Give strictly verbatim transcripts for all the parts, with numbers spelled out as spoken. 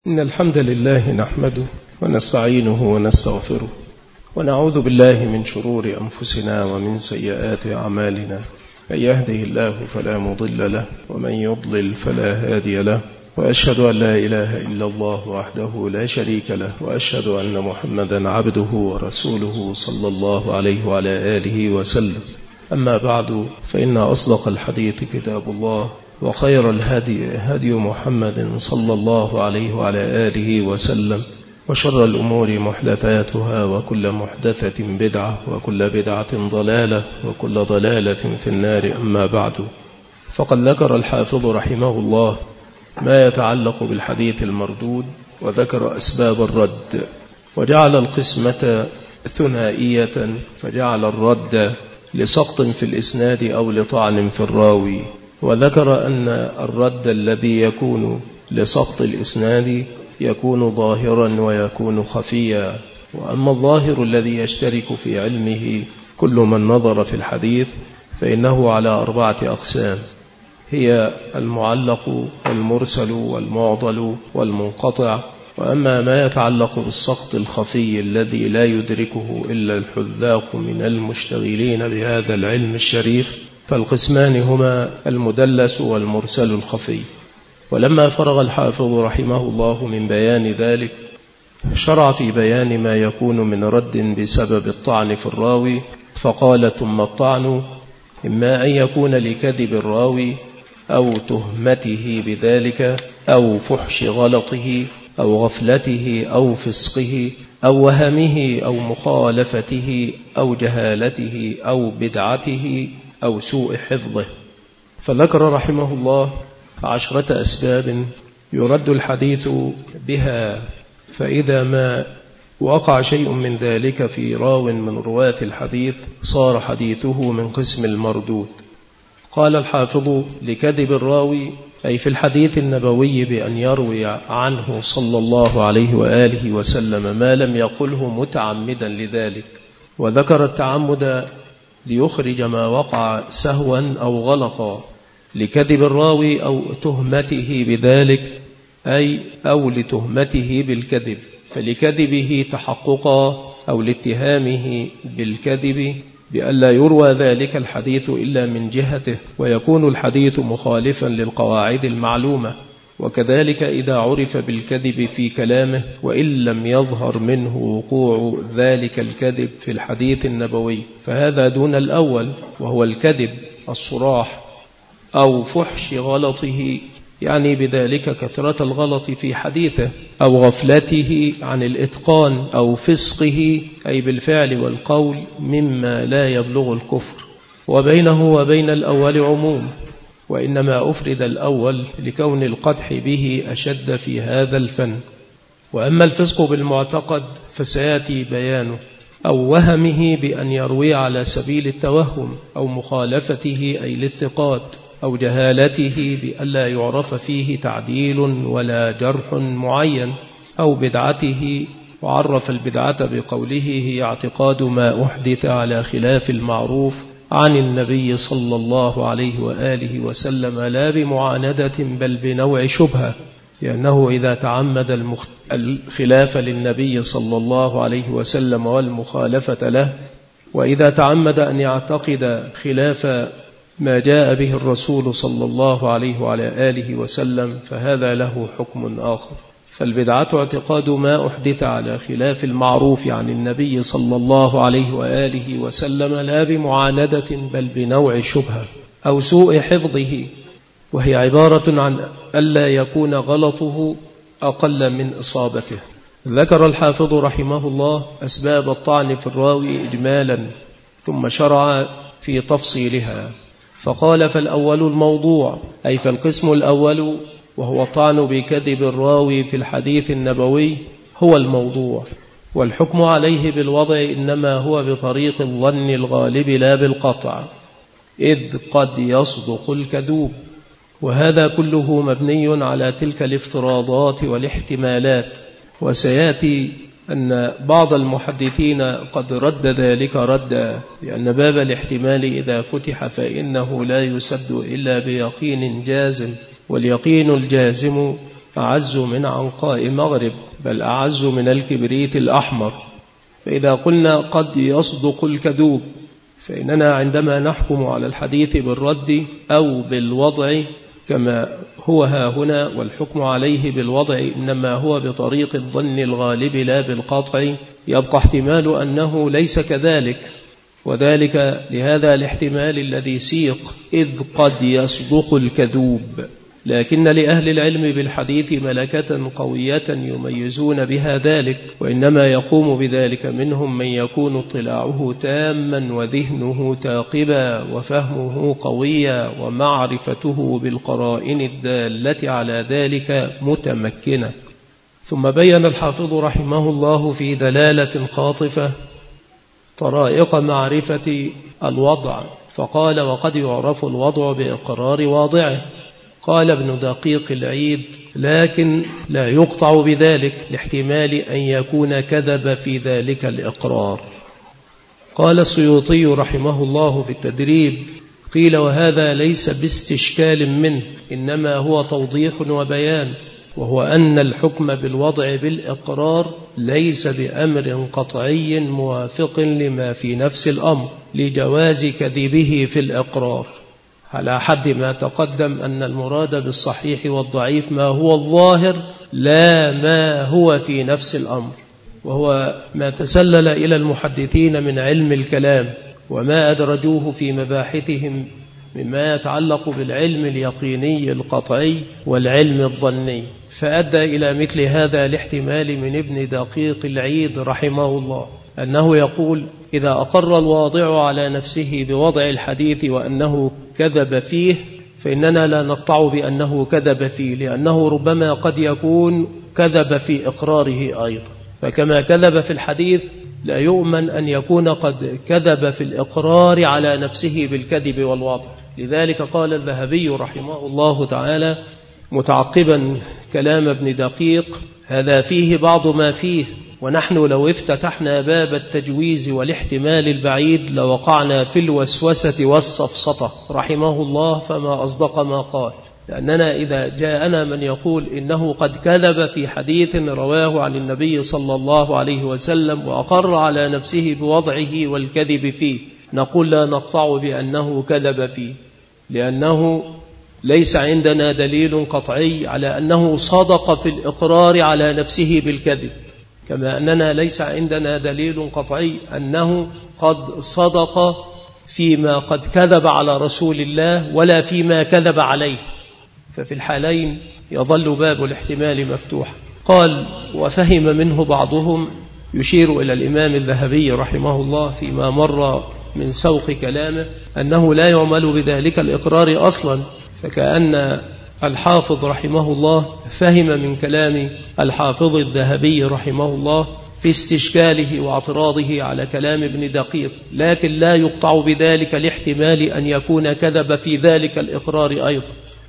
إن الحمد لله نحمده ونستعينه ونستغفره ونعوذ بالله من شرور أنفسنا ومن سيئات أعمالنا. من يهده الله فلا مضل له ومن يضلل فلا هادي له، وأشهد أن لا إله إلا الله وحده لا شريك له، وأشهد أن محمدا عبده ورسوله صلى الله عليه وعلى آله وسلم. أما بعد، فإن أصدق الحديث كتاب الله، وخير الهدي هدي محمد صلى الله عليه وعلى آله وسلم، وشر الأمور محدثاتها، وكل محدثة بدعة، وكل بدعة ضلالة، وكل ضلالة في النار. أما بعد، فقد ذكر الحافظ رحمه الله ما يتعلق بالحديث المردود، وذكر أسباب الرد، وجعل القسمة ثنائية، فجعل الرد لسقط في الإسناد أو لطعن في الراوي، وذكر أن الرد الذي يكون لسقط الإسناد يكون ظاهرا ويكون خفيا، وأما الظاهر الذي يشترك في علمه كل من نظر في الحديث فإنه على أربعة أقسام، هي المعلق والمرسل والمعضل والمنقطع. وأما ما يتعلق بالسقط الخفي الذي لا يدركه إلا الحذاق من المشتغلين بهذا العلم الشريف، فالقسمان هما المدلس والمرسل الخفي. ولما فرغ الحافظ رحمه الله من بيان ذلك، شرع في بيان ما يكون من رد بسبب الطعن في الراوي، فقال: ثم الطعن إما أن يكون لكذب الراوي أو تهمته بذلك أو فحش غلطه أو غفلته أو فسقه أو وهمه أو مخالفته أو جهالته أو بدعته أو سوء حفظه. فذكر رحمه الله عشرة أسباب يرد الحديث بها، فإذا ما وقع شيء من ذلك في راو من رواة الحديث صار حديثه من قسم المردود. قال الحافظ: لكذب الراوي، أي في الحديث النبوي بأن يروي عنه صلى الله عليه وآله وسلم ما لم يقله متعمدا لذلك، وذكر التعمد ليخرج ما وقع سهوا أو غلطا. لكذب الراوي أو تهمته بذلك، أي أو لتهمته بالكذب، فلكذبه تحققا أو لاتهامه بالكذب بألا يروى ذلك الحديث إلا من جهته، ويكون الحديث مخالفا للقواعد المعلومة. وكذلك إذا عرف بالكذب في كلامه وإن لم يظهر منه وقوع ذلك الكذب في الحديث النبوي، فهذا دون الأول وهو الكذب الصراح. أو فحش غلطه، يعني بذلك كثرة الغلط في حديثه، أو غفلته عن الإتقان، أو فسقه، أي بالفعل والقول مما لا يبلغ الكفر. وبينه وبين الأول عموم، وإنما أفرد الأول لكون القدح به أشد في هذا الفن. وأما الفسق بالمعتقد فسيأتي بيانه، أو وهمه بأن يروي على سبيل التوهم، أو مخالفته أي للثقات، أو جهالته بألا يعرف فيه تعديل ولا جرح معين، أو بدعته، وعرف البدعة بقوله هي اعتقاد ما أحدث على خلاف المعروف عن النبي صلى الله عليه وآله وسلم، لا بمعاندة بل بنوع شبهة، لأنه إذا تعمد المخ... الخلاف للنبي صلى الله عليه وسلم والمخالفة له، وإذا تعمد أن يعتقد خلاف ما جاء به الرسول صلى الله عليه وعلى آله وسلم، فهذا له حكم آخر. فالبدعة اعتقاد ما أحدث على خلاف المعروف عن النبي صلى الله عليه وآله وسلم، لا بمعاندة بل بنوع شبهة أو سوء حفظه، وهي عبارة عن ألا يكون غلطه أقل من إصابته. ذكر الحافظ رحمه الله أسباب الطعن في الراوي إجمالا، ثم شرع في تفصيلها، فقال: فالأول الموضوع، أي فالقسم الأول وهو الطعن بكذب الراوي في الحديث النبوي هو الموضوع، والحكم عليه بالوضع إنما هو بطريق الظن الغالب لا بالقطع، إذ قد يصدق الكذوب. وهذا كله مبني على تلك الافتراضات والاحتمالات، وسيأتي أن بعض المحدثين قد رد ذلك ردا، لأن باب الاحتمال إذا فتح فإنه لا يسد إلا بيقين جازم، واليقين الجازم أعز من عنقاء مغرب، بل أعز من الكبريت الأحمر. فإذا قلنا قد يصدق الكذوب، فإننا عندما نحكم على الحديث بالرد أو بالوضع كما هو ها هنا، والحكم عليه بالوضع إنما هو بطريق الظن الغالب لا بالقطع، يبقى احتمال أنه ليس كذلك، وذلك لهذا الاحتمال الذي سيق، إذ قد يصدق الكذوب. لكن لأهل العلم بالحديث ملكة قوية يميزون بها ذلك، وإنما يقوم بذلك منهم من يكون اطلاعه تاما وذهنه ثاقبا وفهمه قويا ومعرفته بالقرائن الدالة على ذلك متمكنة. ثم بين الحافظ رحمه الله في دلالة خاطفة طرائق معرفة الوضع، فقال: وقد يعرف الوضع بإقرار واضعه. قال ابن دقيق العيد: لكن لا يقطع بذلك لاحتمال أن يكون كذب في ذلك الإقرار. قال السيوطي رحمه الله في التدريب: قيل وهذا ليس باستشكال منه، إنما هو توضيح وبيان، وهو أن الحكم بالوضع بالإقرار ليس بأمر قطعي موافق لما في نفس الأمر لجواز كذبه في الإقرار، على حد ما تقدم أن المراد بالصحيح والضعيف ما هو الظاهر لا ما هو في نفس الأمر، وهو ما تسلل إلى المحدثين من علم الكلام وما أدرجوه في مباحثهم مما يتعلق بالعلم اليقيني القطعي والعلم الظني، فأدى إلى مثل هذا الاحتمال من ابن دقيق العيد رحمه الله، أنه يقول: إذا أقر الواضع على نفسه بوضع الحديث وأنه كذب فيه، فإننا لا نقطع بأنه كذب فيه، لأنه ربما قد يكون كذب في إقراره أيضا، فكما كذب في الحديث لا يؤمن أن يكون قد كذب في الإقرار على نفسه بالكذب والوضع. لذلك قال الذهبي رحمه الله تعالى متعقبا كلام ابن دقيق: هذا فيه بعض ما فيه، ونحن لو افتتحنا باب التجويز والاحتمال البعيد لوقعنا في الوسوسة والسفسطة رحمه الله، فما أصدق ما قال. لأننا إذا جاءنا من يقول إنه قد كذب في حديث رواه عن النبي صلى الله عليه وسلم وأقر على نفسه بوضعه والكذب فيه، نقول لا نقطع بأنه كذب فيه، لأنه ليس عندنا دليل قطعي على أنه صدق في الإقرار على نفسه بالكذب، كما أننا ليس عندنا دليل قطعي أنه قد صدق فيما قد كذب على رسول الله ولا فيما كذب عليه، ففي الحالين يظل باب الاحتمال مفتوحا. قال: وفهم منه بعضهم، يشير إلى الإمام الذهبي رحمه الله فيما مر من سوق كلامه، أنه لا يعمل بذلك الإقرار أصلا، فكأن الحافظ رحمه الله فهم من كلام الحافظ الذهبي رحمه الله في استشكاله واعتراضه على كلام ابن دقيق، لكن لا يقطع بذلك لاحتمال أن يكون كذب في ذلك الإقرار أيضا،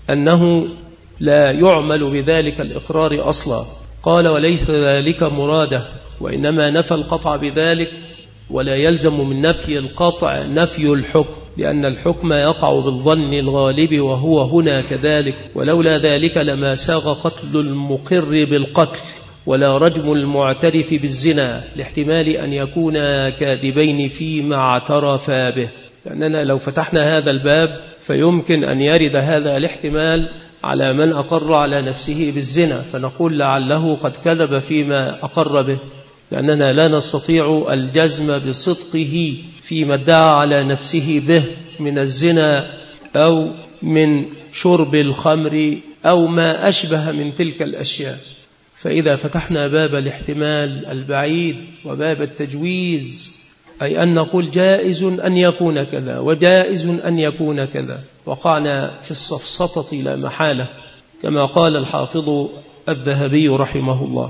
أنه لا يعمل بذلك الإقرار أصلا. قال: وليس ذلك مراده، وإنما نفى القطع بذلك، ولا يلزم من نفي القطع نفي الحكم، لأن الحكم يقع بالظن الغالب وهو هنا كذلك، ولولا ذلك لما ساغ قتل المقر بالقتل ولا رجم المعترف بالزنا، لاحتمال أن يكونا كاذبين فيما اعترفا به. لأننا لو فتحنا هذا الباب فيمكن أن يرد هذا الاحتمال على من أقر على نفسه بالزنا، فنقول لعله قد كذب فيما أقر به، لأننا لا نستطيع الجزم بصدقه فيما ادعى على نفسه به من الزنا أو من شرب الخمر أو ما أشبه من تلك الأشياء. فإذا فتحنا باب الاحتمال البعيد وباب التجويز، أي أن نقول جائز أن يكون كذا وجائز أن يكون كذا، وقعنا في السفسطة لا محالة، كما قال الحافظ الذهبي رحمه الله.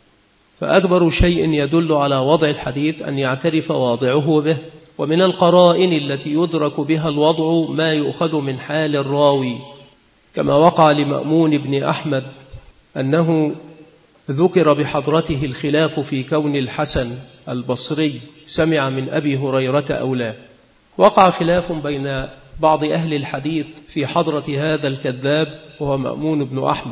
فأكبر شيء يدل على وضع الحديث أن يعترف واضعه به، ومن القرائن التي يدرك بها الوضع ما يؤخذ من حال الراوي، كما وقع لمأمون بن أحمد أنه ذكر بحضرته الخلاف في كون الحسن البصري سمع من أبي هريرة أو لا. وقع خلاف بين بعض أهل الحديث في حضرة هذا الكذاب وهو مأمون بن أحمد،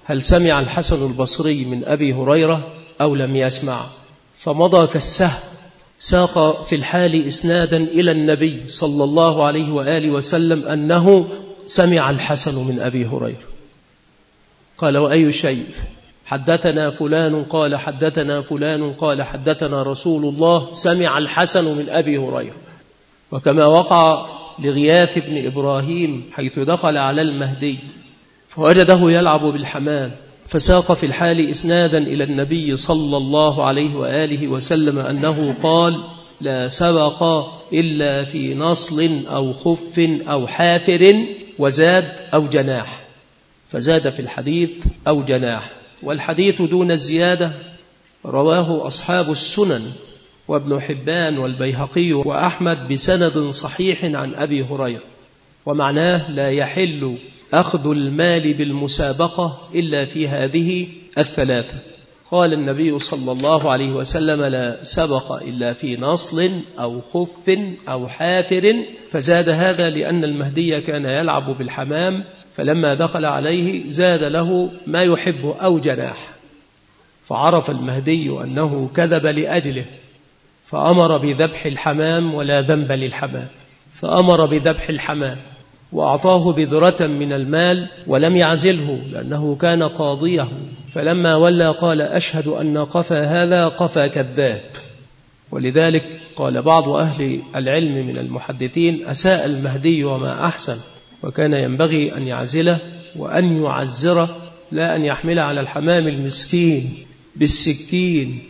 هل سمع الحسن البصري من أبي هريرة أو لم يسمع؟ فمضى كالسهم، ساق في الحال إسنادا إلى النبي صلى الله عليه وآله وسلم أنه سمع الحسن من أبي هريرة. قال: وأي شيء؟ حدثنا فلان قال حدثنا فلان قال حدثنا رسول الله سمع الحسن من أبي هريرة. وكما وقع لغياث بن إبراهيم حيث دخل على المهدي فوجده يلعب بالحمام، فساق في الحال إسنادا إلى النبي صلى الله عليه وآله وسلم أنه قال: لا سبق إلا في نصل أو خف أو حافر، وزاد أو جناح، فزاد في الحديث أو جناح. والحديث دون الزيادة رواه أصحاب السنن وابن حبان والبيهقي وأحمد بسند صحيح عن أبي هريرة، ومعناه: لا يحل أخذ المال بالمسابقة إلا في هذه الثلاثة. قال النبي صلى الله عليه وسلم: لا سبق إلا في نصل أو خف أو حافر، فزاد هذا لأن المهدي كان يلعب بالحمام، فلما دخل عليه زاد له ما يحب أو جناح، فعرف المهدي أنه كذب لأجله فأمر بذبح الحمام ولا ذنب للحمام، فأمر بذبح الحمام وأعطاه بذرة من المال ولم يعزله لأنه كان قاضيه، فلما ولى قال: أشهد أن قفا هذا قفا كذاب. ولذلك قال بعض أهل العلم من المحدثين: أساء المهدي وما أحسن، وكان ينبغي أن يعزله وأن يعزره، لا أن يحمل على الحمام المسكين بالسكين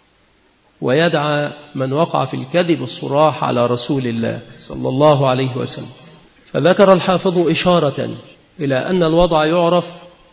ويدعى من وقع في الكذب الصراح على رسول الله صلى الله عليه وسلم. فذكر الحافظ إشارة إلى أن الوضع يعرف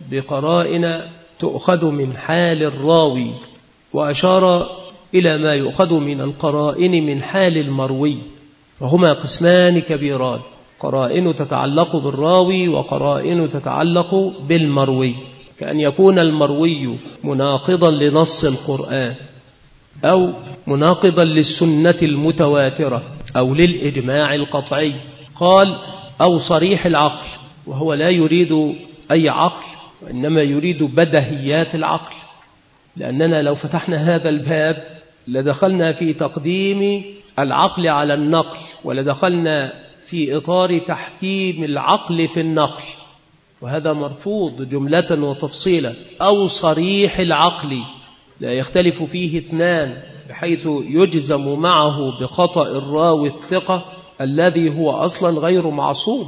بقرائن تؤخذ من حال الراوي، وأشار إلى ما يؤخذ من القرائن من حال المروي، فهما قسمان كبيران: قرائن تتعلق بالراوي وقرائن تتعلق بالمروي، كأن يكون المروي مناقضا لنص القرآن أو مناقضا للسنة المتواترة أو للإجماع القطعي. قال: أو صريح العقل، وهو لا يريد أي عقل وإنما يريد بدهيات العقل، لأننا لو فتحنا هذا الباب لدخلنا في تقديم العقل على النقل، ولدخلنا في إطار تحكيم العقل في النقل، وهذا مرفوض جملة وتفصيلا. أو صريح العقل لا يختلف فيه اثنان بحيث يجزم معه بخطأ الراوي الثقة الذي هو أصلا غير معصوم،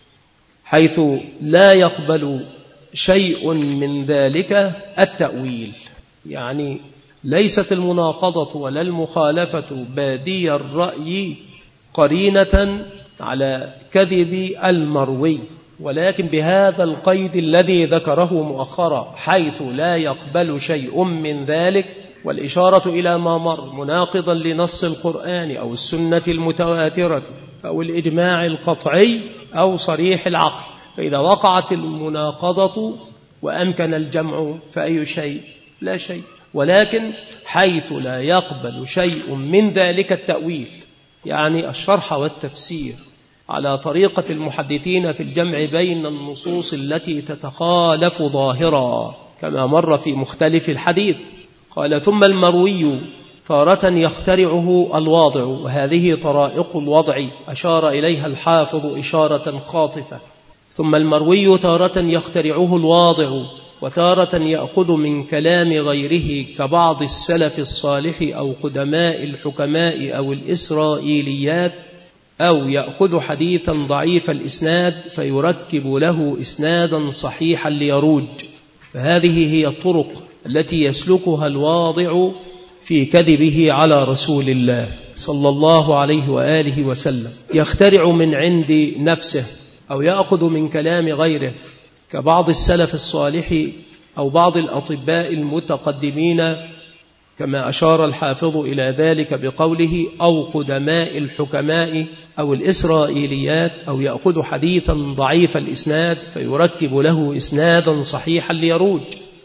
حيث لا يقبل شيء من ذلك التأويل. يعني ليست المناقضة ولا المخالفة بادي الرأي قرينة على كذب المروي، ولكن بهذا القيد الذي ذكره مؤخرا، حيث لا يقبل شيء من ذلك، والإشارة إلى ما مر مناقضا لنص القرآن أو السنة المتواترة أو الإجماع القطعي أو صريح العقل. فإذا وقعت المناقضة وأمكن الجمع فأي شيء؟ لا شيء. ولكن حيث لا يقبل شيء من ذلك التأويل، يعني الشرح والتفسير على طريقة المحدثين في الجمع بين النصوص التي تتخالف ظاهرا كما مر في مختلف الحديث. قال: ثم المروي تارة يخترعه الواضع، وهذه طرائق الوضع أشار إليها الحافظ إشارة خاطفة. ثم المروي تارة يخترعه الواضع، وتارة يأخذ من كلام غيره كبعض السلف الصالح أو قدماء الحكماء أو الإسرائيليات، أو يأخذ حديثا ضعيف الإسناد فيركب له إسنادا صحيحا ليروج. فهذه هي الطرق التي يسلكها الواضع في كذبه على رسول الله صلى الله عليه وآله وسلم. يخترع من عند نفسه أو يأخذ من كلام غيره كبعض السلف الصالح أو بعض الأطباء المتقدمين، كما أشار الحافظ إلى ذلك بقوله: أو قدماء الحكماء أو الإسرائيليات، أو يأخذ حديثا ضعيف الإسناد فيركب له إسنادا صحيحا ليروج.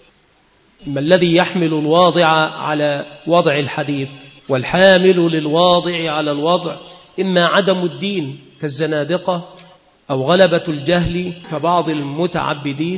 ما الذي يحمل الواضع على وضع الحديث؟ والحامل للواضع على الوضع إما عدم الدين كالزنادقة، أو غلبة الجهل كبعض المتعبدين،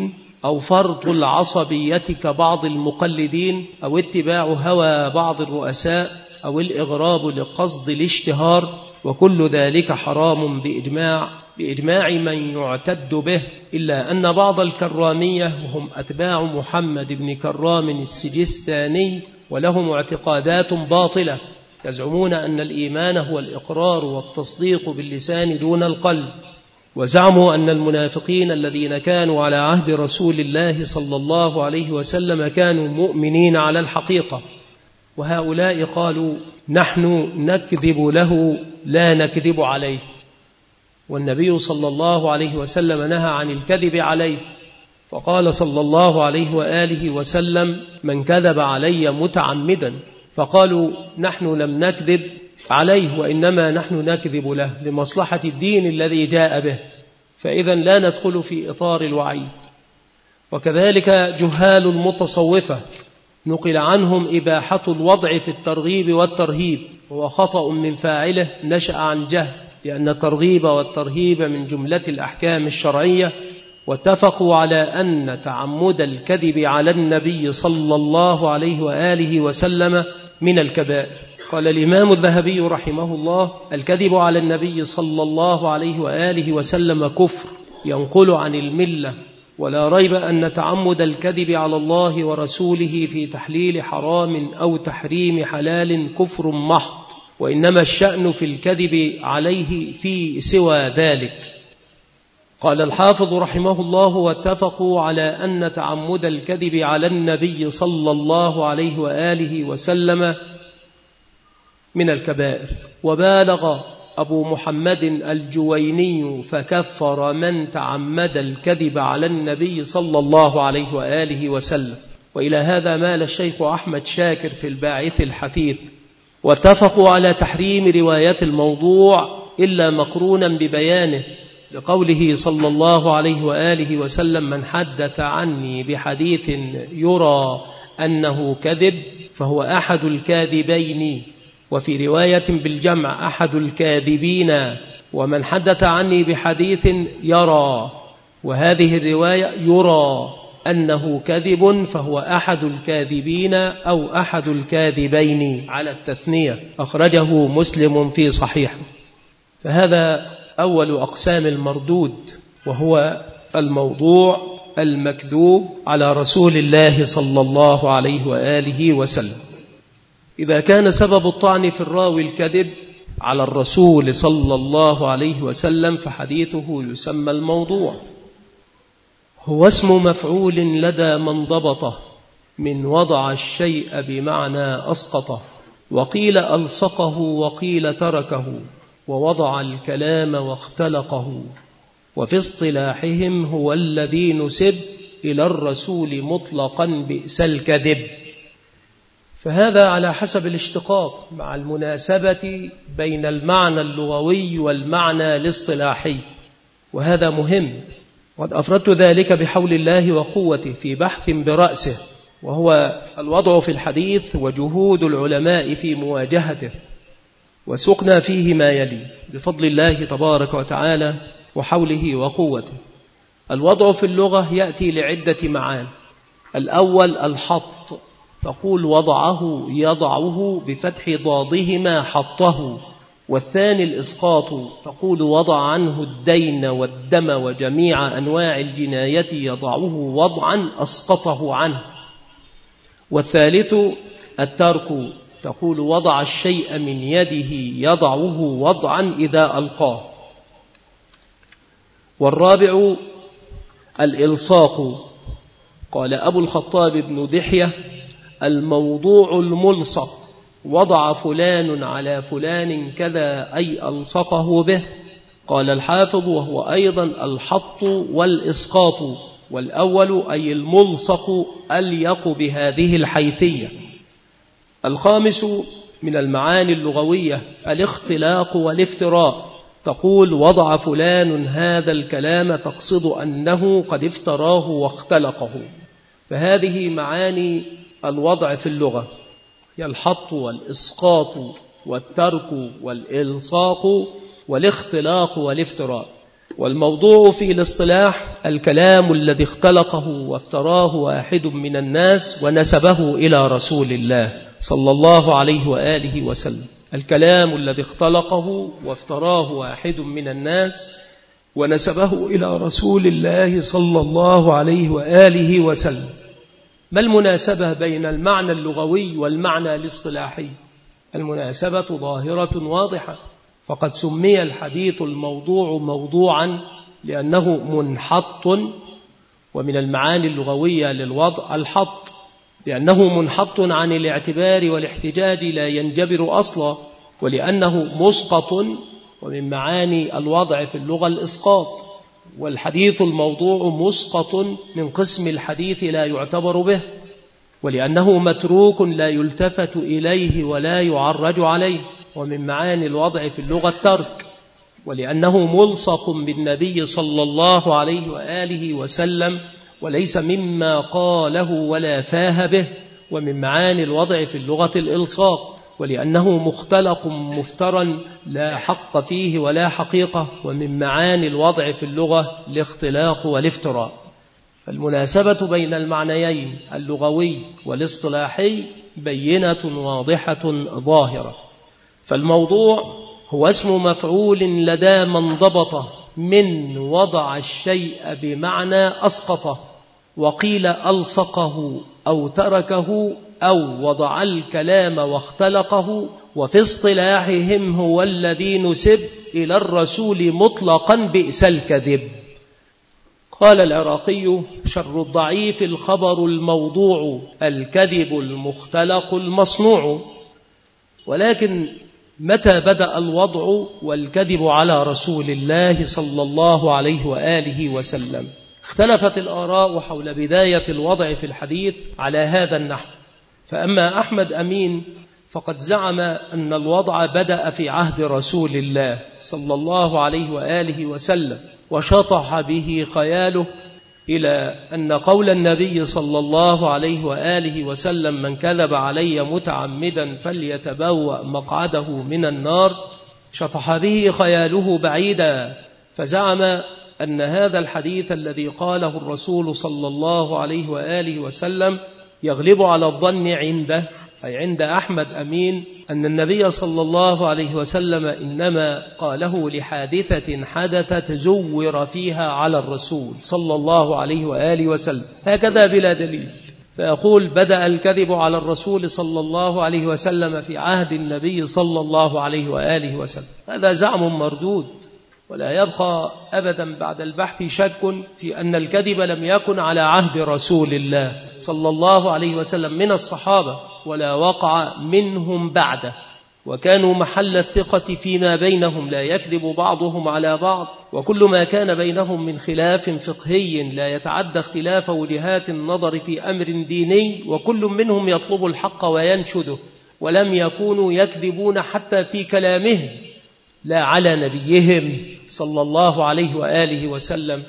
أو فرط العصبية كبعض المقلدين، أو اتباع هوى بعض الرؤساء، أو الإغراب لقصد الاشتهار، وكل ذلك حرام بإجماع بإجماع من يعتد به، إلا أن بعض الكرامية وهم أتباع محمد بن كرام السجستاني ولهم اعتقادات باطلة، يزعمون أن الإيمان هو الإقرار والتصديق باللسان دون القلب، وزعموا أن المنافقين الذين كانوا على عهد رسول الله صلى الله عليه وسلم كانوا مؤمنين على الحقيقة، وهؤلاء قالوا نحن نكذب له لا نكذب عليه، والنبي صلى الله عليه وسلم نهى عن الكذب عليه، فقال صلى الله عليه وآله وسلم من كذب علي متعمدا، فقالوا نحن لم نكذب عليه وإنما نحن نكذب له لمصلحة الدين الذي جاء به، فإذا لا ندخل في إطار الوعيد. وكذلك جهال المتصوفة نقل عنهم إباحة الوضع في الترغيب والترهيب، وهو خطأ من فاعله نشأ عن جهل، لأن الترغيب والترهيب من جملة الأحكام الشرعية، واتفقوا على أن تعمد الكذب على النبي صلى الله عليه وآله وسلم من الكبائر. قال الإمام الذهبي رحمه الله الكذب على النبي صلى الله عليه وآله وسلم كفر ينقل عن الملة، ولا ريب أن تعمد الكذب على الله ورسوله في تحليل حرام أو تحريم حلال كفر محض، وإنما الشأن في الكذب عليه في سوى ذلك. قال الحافظ رحمه الله واتفقوا على أن تعمد الكذب على النبي صلى الله عليه وآله وسلم من الكبائر، وبالغ أبو محمد الجويني فكفر من تعمد الكذب على النبي صلى الله عليه وآله وسلم. وإلى هذا مال الشيخ أحمد شاكر في الباعث الحثيث. واتفقوا على تحريم رواية الموضوع إلا مقرونا ببيانه، لقوله صلى الله عليه وآله وسلم من حدث عني بحديث يرى أنه كذب فهو أحد الكاذبين، وفي رواية بالجمع أحد الكاذبين، ومن حدث عني بحديث يرى، وهذه الرواية يرى أنه كذب فهو أحد الكاذبين أو أحد الكاذبين على التثنية، أخرجه مسلم في صحيحه. فهذا أول أقسام المردود، وهو الموضوع المكذوب على رسول الله صلى الله عليه وآله وسلم. إذا كان سبب الطعن في الراوي الكذب على الرسول صلى الله عليه وسلم فحديثه يسمى الموضوع. هو اسم مفعول لدى من ضبطه من وضع الشيء بمعنى أسقطه، وقيل ألصقه وقيل تركه، ووضع الكلام واختلقه، وفي اصطلاحهم هو الذي نسب إلى الرسول مطلقا بئس الكذب. فهذا على حسب الاشتقاق مع المناسبة بين المعنى اللغوي والمعنى الاصطلاحي، وهذا مهم. قد أفردت ذلك بحول الله وقوته في بحث برأسه، وهو الوضع في الحديث وجهود العلماء في مواجهته، وسقنا فيه ما يلي بفضل الله تبارك وتعالى وحوله وقوته. الوضع في اللغة يأتي لعدة معان. الأول الحط، تقول وضعه يضعه بفتح ضادهما حطه. والثاني الإسقاط، تقول وضع عنه الدين والدم وجميع أنواع الجناية يضعه وضعا أسقطه عنه. والثالث الترك، تقول وضع الشيء من يده يضعه وضعا إذا ألقاه. والرابع الإلصاق، قال أبو الخطاب بن دحية الموضوع الملصق، وضع فلان على فلان كذا أي ألصقه به. قال الحافظ وهو أيضا الحط والإسقاط، والأول أي الملصق أليق بهذه الحيثية. الخامس من المعاني اللغوية الاختلاق والافتراء، تقول وضع فلان هذا الكلام تقصد أنه قد افتراه واختلقه. فهذه معاني الوضع في اللغة، هي الحط والإسقاط والترك والإلصاق والاختلاق والافتراء. والموضوع في الاصطلاح الكلام الذي اختلقه وافتراه واحد من الناس ونسبه إلى رسول الله صلى الله عليه وآله وسلم. الكلام الذي اختلقه وافتراه واحد من الناس ونسبه إلى رسول الله صلى الله عليه وآله وسلم. ما المناسبة بين المعنى اللغوي والمعنى الاصطلاحي؟ المناسبة ظاهرة واضحة، فقد سمي الحديث الموضوع موضوعا لأنه منحط، ومن المعاني اللغوية للوضع الحط، لأنه منحط عن الاعتبار والاحتجاج لا ينجبر أصلا، ولأنه مسقط، ومن معاني الوضع في اللغة الإسقاط. والحديث الموضوع مسقط من قسم الحديث لا يعتبر به، ولأنه متروك لا يلتفت إليه ولا يعرج عليه، ومن معاني الوضع في اللغة الترك، ولأنه ملصق بالنبي صلى الله عليه وآله وسلم وليس مما قاله ولا فاه به، ومن معاني الوضع في اللغة الإلصاق، ولأنه مختلق مفترا لا حق فيه ولا حقيقة، ومن معاني الوضع في اللغة الاختلاق والافتراء. فالمناسبة بين المعنيين اللغوي والاصطلاحي بينة واضحة ظاهرة. فالموضوع هو اسم مفعول لدى من ضبطه من وضع الشيء بمعنى أسقطه، وقيل ألصقه أو تركه أو وضع الكلام واختلقه، وفي اصطلاحهم هو الذي نسب إلى الرسول مطلقا بئس الكذب. قال العراقي: شر الضعيف الخبر الموضوع، الكذب المختلق المصنوع. ولكن متى بدأ الوضع والكذب على رسول الله صلى الله عليه وآله وسلم؟ اختلفت الآراء حول بداية الوضع في الحديث على هذا النحو. فأما أحمد أمين فقد زعم أن الوضع بدأ في عهد رسول الله صلى الله عليه وآله وسلم، وشطح به خياله إلى أن قول النبي صلى الله عليه وآله وسلم: من كذب علي متعمدا فليتبوأ مقعده من النار، شطح به خياله بعيدا، فزعم أن هذا الحديث الذي قاله الرسول صلى الله عليه وآله وسلم يغلب على الظن عنده، أي عند أحمد أمين، أن النبي صلى الله عليه وسلم إنما قاله لحادثة حدثت زور فيها على الرسول صلى الله عليه وآله وسلم، هكذا بلا دليل. فيقول: بدأ الكذب على الرسول صلى الله عليه وسلم في عهد النبي صلى الله عليه وآله وسلم. هذا زعم مردود، ولا يبقى أبدا بعد البحث شك في أن الكذب لم يكن على عهد رسول الله صلى الله عليه وسلم من الصحابة، ولا وقع منهم بعده، وكانوا محل الثقة فيما بينهم، لا يكذب بعضهم على بعض، وكل ما كان بينهم من خلاف فقهي لا يتعدى اختلاف وجهات النظر في أمر ديني، وكل منهم يطلب الحق وينشده، ولم يكونوا يكذبون حتى في كلامهم لا على نبيهم صلى الله عليه وآله وسلم.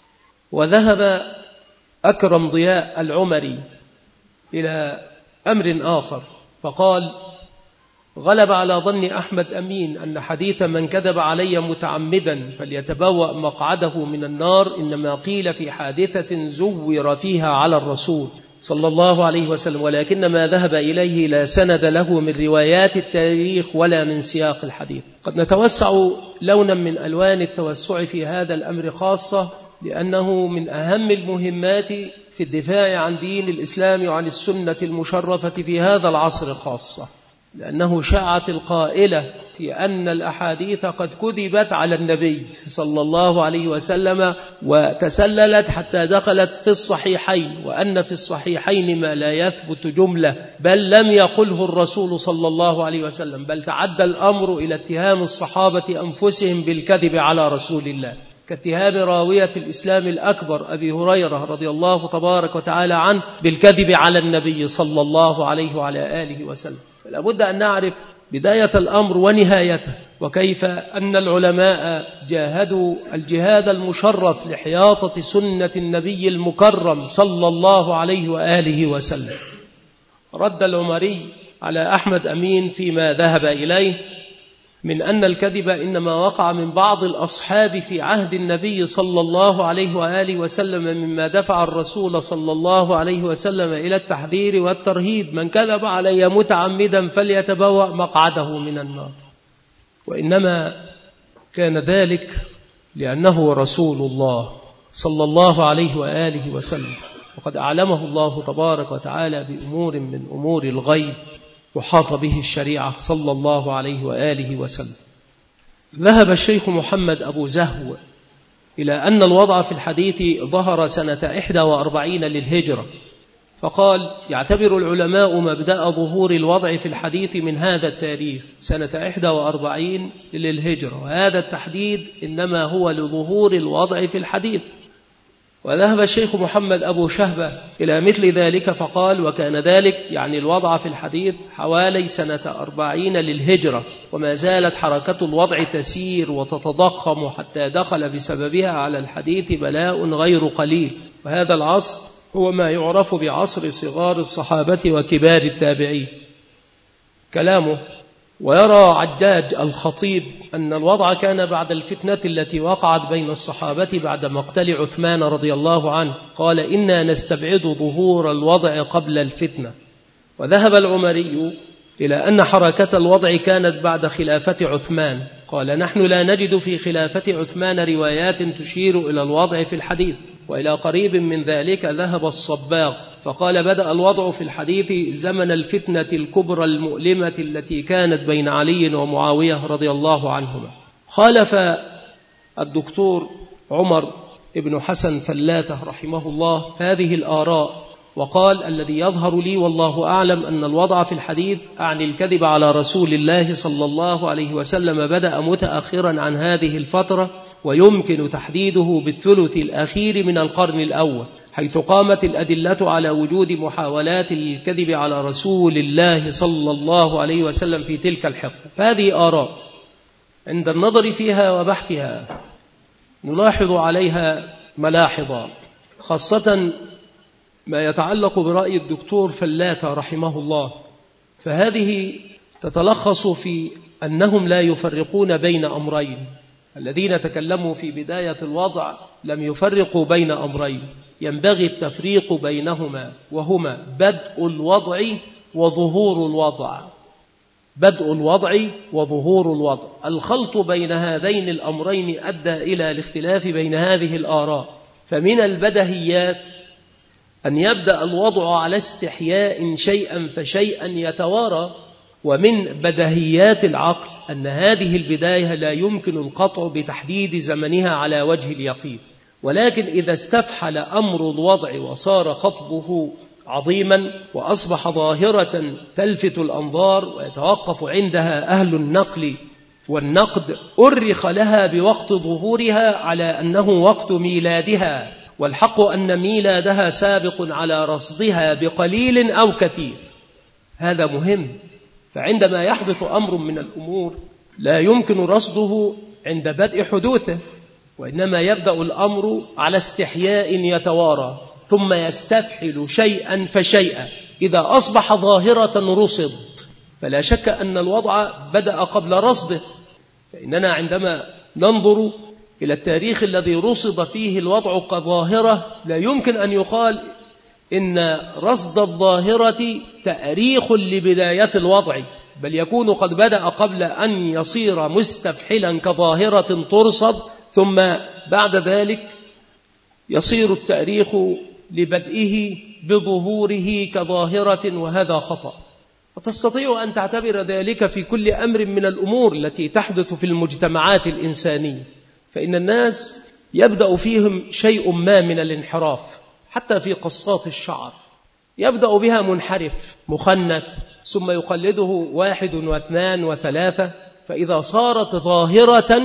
وذهب أكرم ضياء العمري إلى أمر آخر فقال: غلب على ظن أحمد أمين أن حديث من كذب علي متعمدا فليتبوأ مقعده من النار إنما قيل في حادثة زور فيها على الرسول صلى الله عليه وسلم، ولكن ما ذهب إليه لا سند له من روايات التاريخ ولا من سياق الحديث. قد نتوسع لونا من ألوان التوسع في هذا الأمر خاصة، لأنه من أهم المهمات في الدفاع عن دين الإسلام وعن السنة المشرفة في هذا العصر خاصة، لأنه شاعت القائلة في أن الأحاديث قد كذبت على النبي صلى الله عليه وسلم وتسللت حتى دخلت في الصحيحين، وأن في الصحيحين ما لا يثبت جملة، بل لم يقله الرسول صلى الله عليه وسلم، بل تعدى الأمر إلى اتهام الصحابة أنفسهم بالكذب على رسول الله، كاتهام راوية الإسلام الأكبر أبي هريرة رضي الله تبارك وتعالى عنه بالكذب على النبي صلى الله عليه وعلى آله وسلم. فلا بد أن نعرف بداية الأمر ونهايته، وكيف أن العلماء جاهدوا الجهاد المشرف لحياطة سنة النبي المكرم صلى الله عليه وآله وسلم. رد العمري على أحمد أمين فيما ذهب إليه من أن الكذب إنما وقع من بعض الأصحاب في عهد النبي صلى الله عليه وآله وسلم، مما دفع الرسول صلى الله عليه وسلم إلى التحذير والترهيب: من كذب علي متعمدا فليتبوأ مقعده من النار. وإنما كان ذلك لأنه رسول الله صلى الله عليه وآله وسلم، وقد أعلمه الله تبارك وتعالى بأمور من أمور الغيب وحاط به الشريعة صلى الله عليه وآله وسلم. ذهب الشيخ محمد أبو زهو إلى أن الوضع في الحديث ظهر سنة إحدى وأربعين للهجرة، فقال: يعتبر العلماء مبدأ ظهور الوضع في الحديث من هذا التاريخ سنة إحدى وأربعين للهجرة، وهذا التحديد إنما هو لظهور الوضع في الحديث. وذهب الشيخ محمد أبو شهبة إلى مثل ذلك فقال: وكان ذلك يعني الوضع في الحديث حوالي سنة أربعين للهجرة، وما زالت حركة الوضع تسير وتتضخم حتى دخل بسببها على الحديث بلاء غير قليل. وهذا العصر هو ما يعرف بعصر صغار الصحابة وكبار التابعين. كلامه: ويرى عجاج الخطيب أن الوضع كان بعد الفتنة التي وقعت بين الصحابة بعد مقتل عثمان رضي الله عنه. قال: إنا نستبعد ظهور الوضع قبل الفتنة. وذهب العمري إلى أن حركة الوضع كانت بعد خلافة عثمان. قال: نحن لا نجد في خلافة عثمان روايات تشير إلى الوضع في الحديث. وإلى قريب من ذلك ذهب الصباغ فقال: بدأ الوضع في الحديث زمن الفتنة الكبرى المؤلمة التي كانت بين علي ومعاوية رضي الله عنهما. خالف الدكتور عمر ابن حسن فلاتة رحمه الله هذه الآراء، وقال: الذي يظهر لي والله أعلم أن الوضع في الحديث أعني الكذب على رسول الله صلى الله عليه وسلم بدأ متأخرا عن هذه الفترة، ويمكن تحديده بالثلث الأخير من القرن الأول، حيث قامت الأدلة على وجود محاولات الكذب على رسول الله صلى الله عليه وسلم في تلك الحقبة. فهذه آراء عند النظر فيها وبحثها نلاحظ عليها ملاحظة، خاصة ما يتعلق برأي الدكتور فلاتة رحمه الله. فهذه تتلخص في أنهم لا يفرقون بين أمرين. الذين تكلموا في بداية الوضع لم يفرقوا بين أمرين ينبغي التفريق بينهما، وهما بدء الوضع وظهور الوضع. بدء الوضع وظهور الوضع. الخلط بين هذين الأمرين أدى إلى الاختلاف بين هذه الآراء. فمن البدهيات أن يبدأ الوضع على استحياء شيئا فشيئا يتوارى، ومن بدهيات العقل أن هذه البداية لا يمكن القطع بتحديد زمنها على وجه اليقين. ولكن إذا استفحل أمر الوضع وصار خطبه عظيما وأصبح ظاهرة تلفت الأنظار ويتوقف عندها أهل النقل والنقد، أرخ لها بوقت ظهورها على أنه وقت ميلادها، والحق أن ميلادها سابق على رصدها بقليل أو كثير. هذا مهم. فعندما يحدث أمر من الأمور لا يمكن رصده عند بدء حدوثه، وإنما يبدأ الأمر على استحياء يتوارى، ثم يستفحل شيئا فشيئا. إذا أصبح ظاهرة رصد، فلا شك أن الوضع بدأ قبل رصده. فإننا عندما ننظر إلى التاريخ الذي رصد فيه الوضع كظاهرة لا يمكن أن يقال إن رصد الظاهرة تأريخ لبداية الوضع، بل يكون قد بدأ قبل أن يصير مستفحلا كظاهرة ترصد، ثم بعد ذلك يصير التأريخ لبدئه بظهوره كظاهرة، وهذا خطأ. وتستطيع أن تعتبر ذلك في كل أمر من الأمور التي تحدث في المجتمعات الإنسانية. فإن الناس يبدأ فيهم شيء ما من الانحراف، حتى في قصات الشعر يبدأ بها منحرف مخنث، ثم يقلده واحد واثنان وثلاثة، فإذا صارت ظاهرة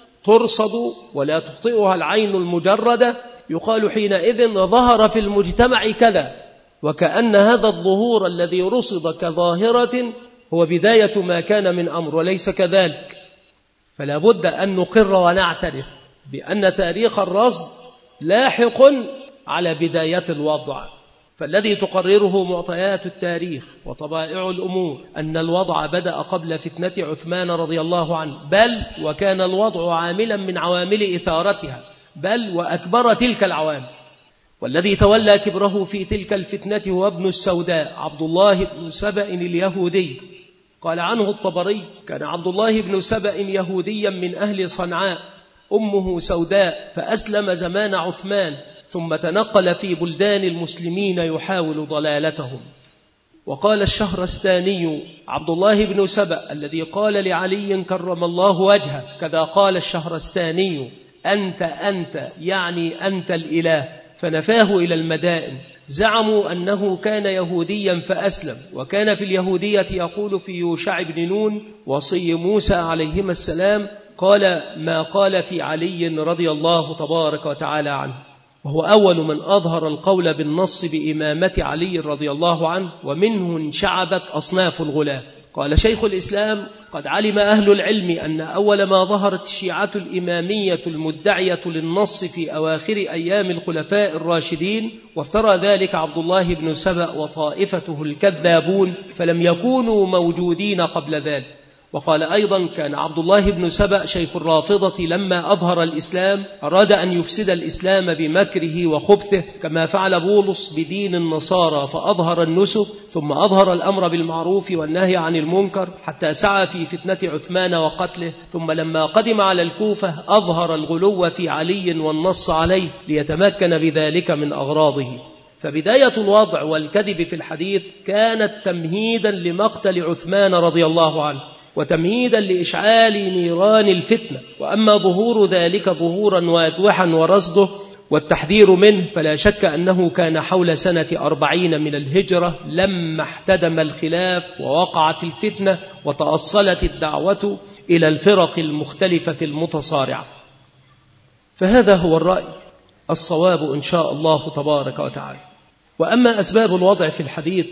ترصد ولا تخطئها العين المجردة يقال حينئذ ظهر في المجتمع كذا، وكأن هذا الظهور الذي رصد كظاهرة هو بداية ما كان من أمر، وليس كذلك. فلا بد أن نقر ونعترف بأن تاريخ الرصد لاحق على بداية الوضع. فالذي تقرره معطيات التاريخ وطبائع الأمور أن الوضع بدأ قبل فتنة عثمان رضي الله عنه، بل وكان الوضع عاملا من عوامل إثارتها، بل وأكبر تلك العوامل. والذي تولى كبره في تلك الفتنة هو ابن السوداء عبد الله بن سبأ اليهودي. قال عنه الطبري: كان عبد الله بن سبأ يهوديا من أهل صنعاء، أمه سوداء، فأسلم زمان عثمان، ثم تنقل في بلدان المسلمين يحاول ضلالتهم. وقال الشهرستاني: عبد الله بن سبأ الذي قال لعلي كرم الله وجهه، كذا قال الشهرستاني: أنت أنت، يعني أنت الإله، فنفاه إلى المدائن. زعموا أنه كان يهوديا فأسلم، وكان في اليهودية يقول في يوشع بن نون وصي موسى عليهما السلام، قال ما قال في علي رضي الله تبارك وتعالى عنه، وهو أول من أظهر القول بالنص بإمامة علي رضي الله عنه، ومنه انشعبت أصناف الغلاة. قال شيخ الإسلام: قد علم أهل العلم أن أول ما ظهرت الشيعة الإمامية المدعية للنص في أواخر أيام الخلفاء الراشدين، وافترى ذلك عبد الله بن سبأ وطائفته الكذابون، فلم يكونوا موجودين قبل ذلك. وقال أيضا: كان عبد الله بن سبأ شيخ الرافضة لما أظهر الإسلام أراد أن يفسد الإسلام بمكره وخبثه، كما فعل بولس بدين النصارى، فأظهر النسك ثم أظهر الأمر بالمعروف والنهي عن المنكر، حتى سعى في فتنة عثمان وقتله، ثم لما قدم على الكوفة أظهر الغلو في علي والنص عليه ليتمكن بذلك من أغراضه. فبداية الوضع والكذب في الحديث كانت تمهيدا لمقتل عثمان رضي الله عنه، وتمهيدا لإشعال نيران الفتنة. وأما ظهور ذلك ظهورا واضحا ورصده والتحذير منه فلا شك أنه كان حول سنة أربعين من الهجرة، لما احتدم الخلاف ووقعت الفتنة وتأصلت الدعوة إلى الفرق المختلفة المتصارعة. فهذا هو الرأي الصواب إن شاء الله تبارك وتعالى. وأما أسباب الوضع في الحديث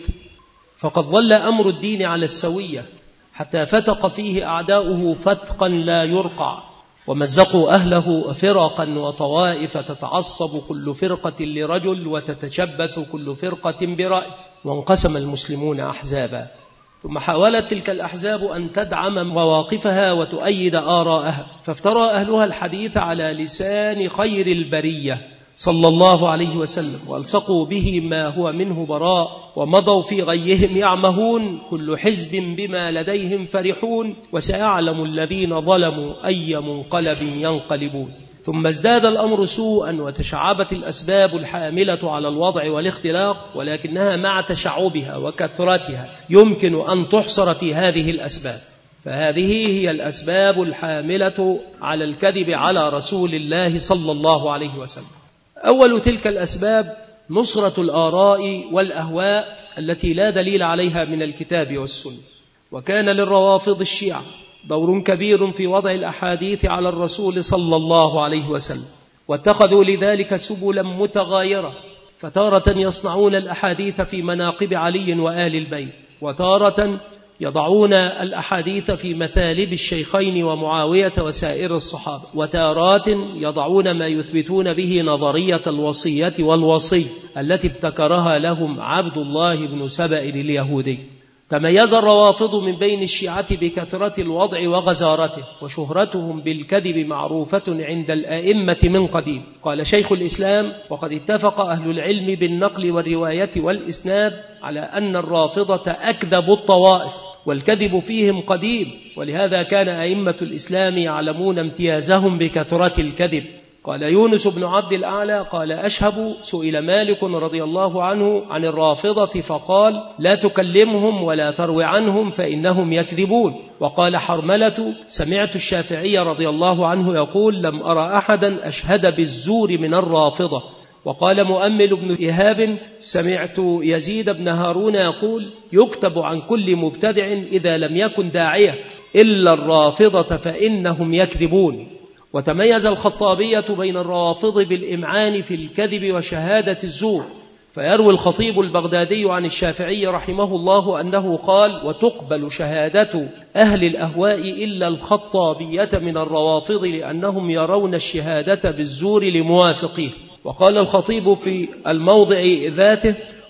فقد ظل أمر الدين على السوية حتى فتق فيه أعداؤه فتقا لا يرقع، ومزقوا أهله فرقا وطوائف، تتعصب كل فرقة لرجل وتتشبث كل فرقة برأي، وانقسم المسلمون أحزابا. ثم حاولت تلك الأحزاب أن تدعم مواقفها وتؤيد آراءها، فافترى أهلها الحديث على لسان خير البرية صلى الله عليه وسلم، والصقوا به ما هو منه براء، ومضوا في غيهم يعمهون، كل حزب بما لديهم فرحون، وسيعلم الذين ظلموا أي منقلب ينقلبون. ثم ازداد الأمر سوءا وتشعبت الأسباب الحاملة على الوضع والاختلاق، ولكنها مع تشعبها وكثرتها يمكن أن تحصر في هذه الأسباب. فهذه هي الأسباب الحاملة على الكذب على رسول الله صلى الله عليه وسلم. أول تلك الأسباب نصرة الآراء والأهواء التي لا دليل عليها من الكتاب والسنة. وكان للروافض الشيعة دور كبير في وضع الأحاديث على الرسول صلى الله عليه وسلم، واتخذوا لذلك سبلا متغايرة، فتارة يصنعون الأحاديث في مناقب علي وآل البيت، وتارة يضعون الأحاديث في مثالب الشيخين ومعاوية وسائر الصحابة، وتارات يضعون ما يثبتون به نظرية الوصية والوصي التي ابتكرها لهم عبد الله بن سبأ اليهودي. تميز الروافض من بين الشيعة بكثرة الوضع وغزارته، وشهرتهم بالكذب معروفة عند الأئمة من قديم. قال شيخ الإسلام: وقد اتفق أهل العلم بالنقل والرواية والإسناد على أن الرافضة أكذب الطوائف، والكذب فيهم قديم، ولهذا كان أئمة الإسلام يعلمون امتيازهم بكثرة الكذب. قال يونس بن عبد الأعلى: قال أشهب سئل مالك رضي الله عنه عن الرافضة فقال: لا تكلمهم ولا تروي عنهم فإنهم يكذبون. وقال حرملة: سمعت الشافعي رضي الله عنه يقول: لم أرى أحدا أشهد بالزور من الرافضة. وقال مؤمل بن إيهاب: سمعت يزيد بن هارون يقول: يكتب عن كل مبتدع إذا لم يكن داعية إلا الرافضة فإنهم يكذبون. وتميز الخطابية بين الروافض بالإمعان في الكذب وشهادة الزور، فيروي الخطيب البغدادي عن الشافعي رحمه الله أنه قال: وتقبل شهادة أهل الأهواء إلا الخطابية من الروافض لأنهم يرون الشهادة بالزور لموافقيه. وقال الخطيب في الموضع ذاته: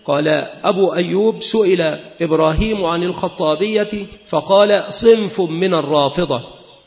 قال أبو أيوب: سئل إبراهيم عن الخطابية فقال: صنف من الرافضة،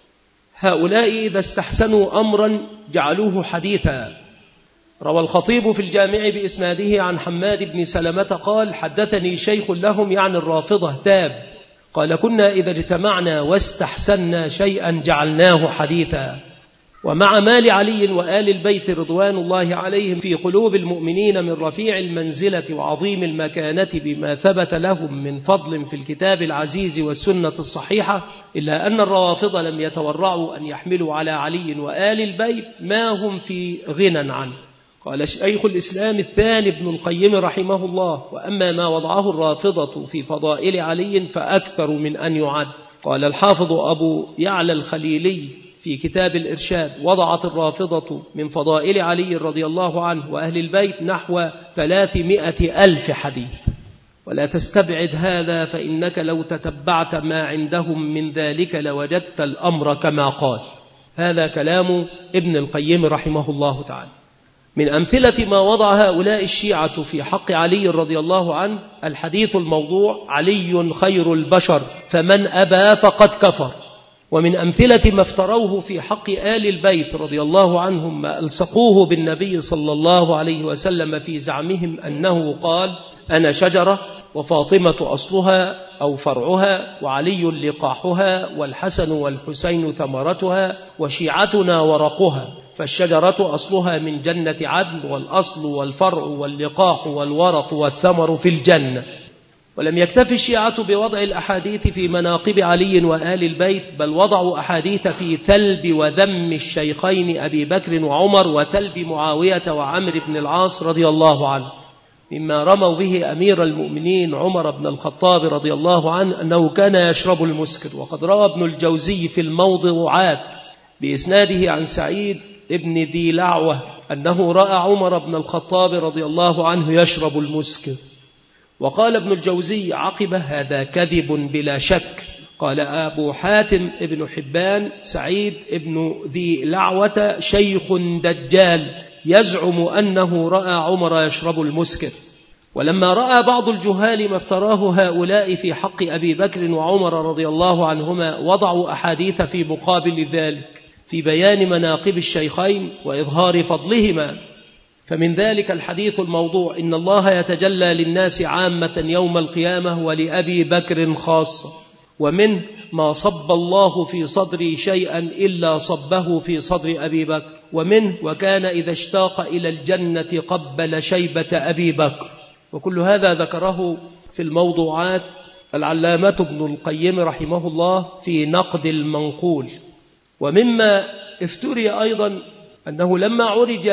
هؤلاء إذا استحسنوا أمرا جعلوه حديثا. روى الخطيب في الجامع بإسناده عن حماد بن سلمة قال: حدثني شيخ لهم يعني الرافضة تاب، قال: كنا إذا اجتمعنا واستحسنا شيئا جعلناه حديثا. ومع مال علي وآل البيت رضوان الله عليهم في قلوب المؤمنين من رفيع المنزلة وعظيم المكانة بما ثبت لهم من فضل في الكتاب العزيز والسنة الصحيحة، إلا أن الروافض لم يتورعوا أن يحملوا على علي وآل البيت ما هم في غنى عنه. قال شيخ الإسلام الثاني ابن القيم رحمه الله: وأما ما وضعه الرافضة في فضائل علي فأكثر من أن يعد. قال الحافظ أبو يعلى الخليلي في كتاب الإرشاد: وضعت الرافضة من فضائل علي رضي الله عنه وأهل البيت نحو ثلاثمائة ألف حديث. ولا تستبعد هذا، فإنك لو تتبعت ما عندهم من ذلك لوجدت الأمر كما قال. هذا كلام ابن القيم رحمه الله تعالى. من أمثلة ما وضع هؤلاء الشيعة في حق علي رضي الله عنه الحديث الموضوع: علي خير البشر فمن أبى فقد كفر. ومن أمثلة ما افتروه في حق آل البيت رضي الله عنهم ما ألصقوه بالنبي صلى الله عليه وسلم في زعمهم أنه قال: أنا شجرة وفاطمة أصلها أو فرعها وعلي لقاحها والحسن والحسين ثمرتها وشيعتنا ورقها، فالشجرة أصلها من جنة عدن والأصل والفرع واللقاح والورق والثمر في الجنة. ولم يكتف الشيعة بوضع الأحاديث في مناقب علي وآل البيت، بل وضعوا أحاديث في ثلب وذم الشيخين أبي بكر وعمر وثلب معاوية وعمر بن العاص رضي الله عنه، مما رموا به أمير المؤمنين عمر بن الخطاب رضي الله عنه أنه كان يشرب المسكر. وقد روى ابن الجوزي في الموضوعات بإسناده عن سعيد ابن ذي لعوة أنه رأى عمر بن الخطاب رضي الله عنه يشرب المسكر. وقال ابن الجوزي عقب: هذا كذب بلا شك. قال أبو حاتم ابن حبان: سعيد ابن ذي لعوة شيخ دجال يزعم أنه رأى عمر يشرب المسكر. ولما رأى بعض الجهال ما افتراه هؤلاء في حق أبي بكر وعمر رضي الله عنهما، وضعوا أحاديث في مقابل ذلك في بيان مناقب الشيخين وإظهار فضلهما. فمن ذلك الحديث الموضوع: إن الله يتجلى للناس عامة يوم القيامة ولأبي بكر خاصة. ومنه: ما صب الله في صدري شيئا إلا صبه في صدر أبي بكر. ومنه: وكان إذا اشتاق إلى الجنة قبل شيبة أبي بكر. وكل هذا ذكره في الموضوعات العلامة ابن القيم رحمه الله في نقد المنقول. ومما افتري أيضا أنه لما عرج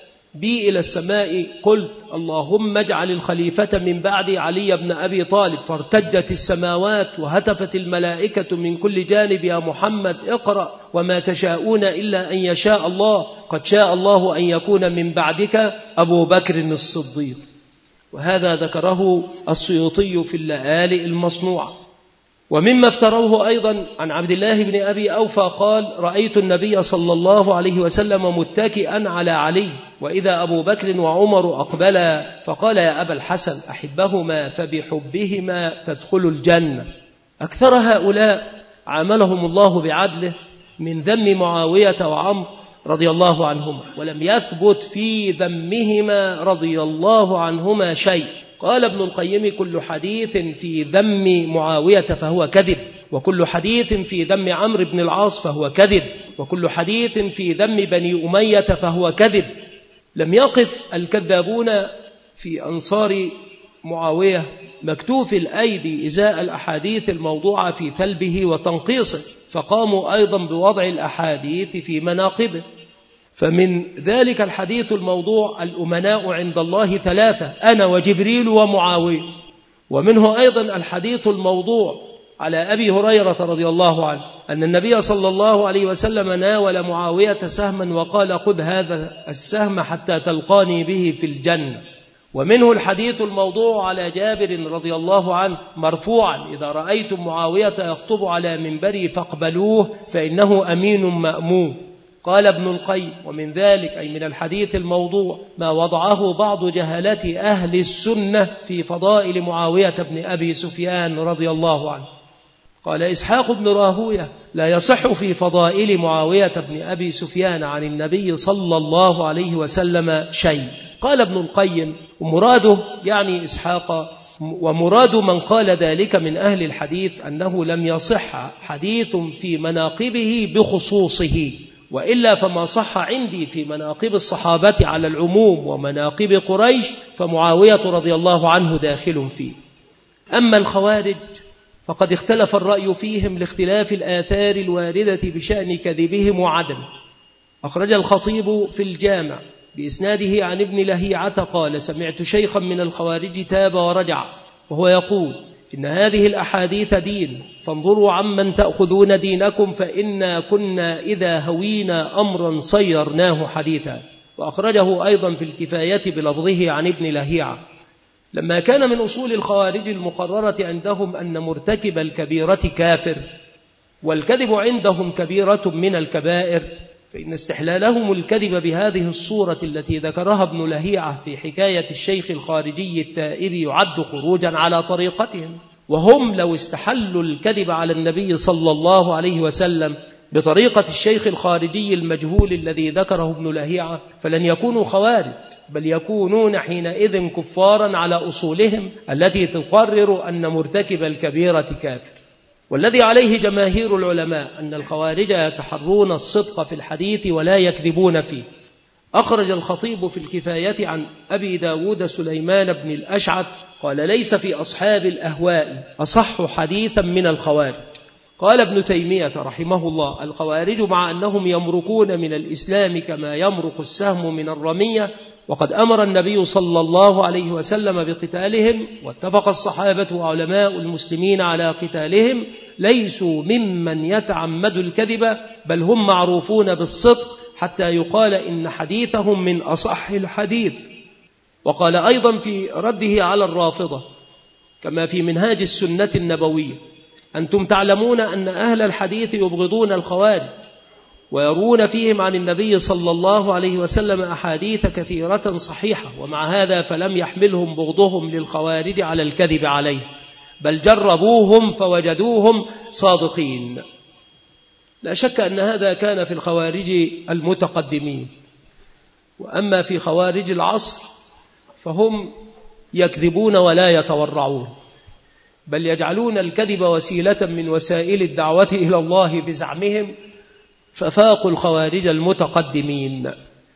بي إلى السماء قلت: اللهم اجعل الخليفة من بعد علي بن أبي طالب، فارتجت السماوات وهتفت الملائكة من كل جانب: يا محمد اقرأ وما تشاءون إلا أن يشاء الله، قد شاء الله أن يكون من بعدك أبو بكر الصديق. وهذا ذكره السيوطي في اللآلئ المصنوعة. ومما افتروه أيضا عن عبد الله بن أبي أوفى قال: رأيت النبي صلى الله عليه وسلم متكئا على علي، وإذا أبو بكر وعمر أقبلا، فقال: يا أبا الحسن أحبهما فبحبهما تدخل الجنة. أكثر هؤلاء عاملهم الله بعدله من ذم معاوية وعمر رضي الله عنهما، ولم يثبت في ذمهما رضي الله عنهما شيء. قال ابن القيم: كل حديث في ذم معاوية فهو كذب، وكل حديث في ذم عمرو بن العاص فهو كذب، وكل حديث في ذم بني أمية فهو كذب. لم يقف الكذابون في أنصار معاوية مكتوف الأيدي إزاء الأحاديث الموضوعة في ثلبه وتنقيصه، فقاموا أيضا بوضع الأحاديث في مناقبه. فمن ذلك الحديث الموضوع: الأمناء عند الله ثلاثة، أنا وجبريل ومعاوية. ومنه أيضا الحديث الموضوع على أبي هريرة رضي الله عنه أن النبي صلى الله عليه وسلم ناول معاوية سهما وقال: خذ هذا السهم حتى تلقاني به في الجنة. ومنه الحديث الموضوع على جابر رضي الله عنه مرفوعا: إذا رأيتم معاوية يخطب على منبري فاقبلوه فإنه أمين مأمون. قال ابن القيم: ومن ذلك أي من الحديث الموضوع ما وضعه بعض جهلة أهل السنة في فضائل معاوية بن أبي سفيان رضي الله عنه. قال إسحاق بن راهوية: لا يصح في فضائل معاوية بن أبي سفيان عن النبي صلى الله عليه وسلم شيء. قال ابن القيم: ومراده يعني إسحاق، ومراد من قال ذلك من أهل الحديث أنه لم يصح حديث في مناقبه بخصوصه، وإلا فما صح عندي في مناقب الصحابة على العموم ومناقب قريش فمعاوية رضي الله عنه داخل فيه. أما الخوارج فقد اختلف الرأي فيهم لاختلاف الآثار الواردة بشأن كذبهم وعدم. أخرج الخطيب في الجامع بإسناده عن ابن لهيعة قال: سمعت شيخا من الخوارج تاب ورجع وهو يقول: إن هذه الأحاديث دين، فانظروا عمن تأخذون دينكم، فإنا كنا إذا هوينا أمرا صيرناه حديثا. وأخرجه أيضا في الكفاية بلفظه عن ابن لهيعة. لما كان من أصول الخوارج المقررة عندهم أن مرتكب الكبيرة كافر، والكذب عندهم كبيرة من الكبائر، فإن استحلالهم الكذب بهذه الصورة التي ذكرها ابن لهيعة في حكاية الشيخ الخارجي التائب يعد خروجا على طريقتهم. وهم لو استحلوا الكذب على النبي صلى الله عليه وسلم بطريقة الشيخ الخارجي المجهول الذي ذكره ابن لهيعة فلن يكونوا خوارج، بل يكونون حينئذ كفارا على أصولهم التي تقرر أن مرتكب الكبيرة كافر. والذي عليه جماهير العلماء أن الخوارج يتحرون الصدق في الحديث ولا يكذبون فيه. أخرج الخطيب في الكفاية عن أبي داود سليمان بن الأشعث قال: ليس في أصحاب الأهواء أصح حديثا من الخوارج. قال ابن تيمية رحمه الله: الخوارج مع أنهم يمرقون من الإسلام كما يمرق السهم من الرمية، وقد أمر النبي صلى الله عليه وسلم بقتالهم، واتفق الصحابة وعلماء المسلمين على قتالهم، ليسوا ممن يتعمد الكذب، بل هم معروفون بالصدق حتى يقال إن حديثهم من أصح الحديث. وقال أيضا في رده على الرافضة كما في منهاج السنة النبوية: أنتم تعلمون أن أهل الحديث يبغضون الخوارج ويرون فيهم عن النبي صلى الله عليه وسلم أحاديث كثيرة صحيحة، ومع هذا فلم يحملهم بغضهم للخوارج على الكذب عليه، بل جربوهم فوجدوهم صادقين. لا شك أن هذا كان في الخوارج المتقدمين. وأما في خوارج العصر فهم يكذبون ولا يتورعون، بل يجعلون الكذب وسيلة من وسائل الدعوة إلى الله بزعمهم، ففاقوا الخوارج المتقدمين.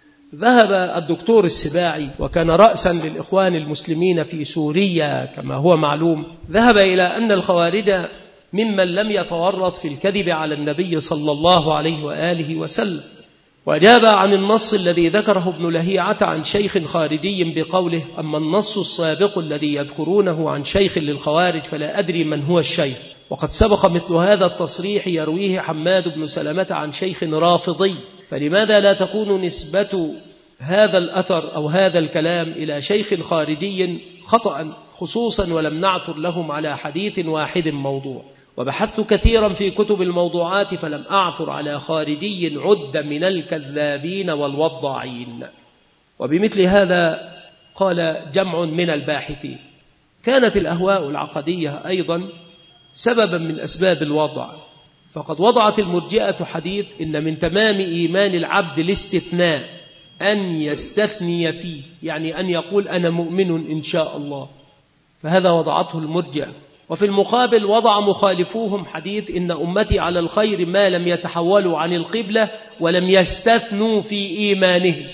ذهب الدكتور السباعي وكان رأسا للإخوان المسلمين في سوريا كما هو معلوم، ذهب إلى أن الخوارج ممن لم يتورط في الكذب على النبي صلى الله عليه وآله وسلم، وأجاب عن النص الذي ذكره ابن لهيعة عن شيخ خارجي بقوله: أما النص السابق الذي يذكرونه عن شيخ للخوارج فلا أدري من هو الشيخ. وقد سبق مثل هذا التصريح يرويه حماد بن سلمة عن شيخ رافضي، فلماذا لا تكون نسبة هذا الأثر أو هذا الكلام إلى شيخ خارجي خطأ خصوصا ولم نعثر لهم على حديث واحد موضوع؟ وبحثت كثيرا في كتب الموضوعات فلم أعثر على خارجي عد من الكذابين والوضاعين. وبمثل هذا قال جمع من الباحثين: كانت الأهواء العقدية أيضا سببا من أسباب الوضع، فقد وضعت المرجئة حديث إن من تمام إيمان العبد الاستثناء، أن يستثني فيه، يعني أن يقول أنا مؤمن إن شاء الله، فهذا وضعته المرجئة. وفي المقابل وضع مخالفوهم حديث إن أمتي على الخير ما لم يتحولوا عن القبلة ولم يستثنوا في إيمانهم.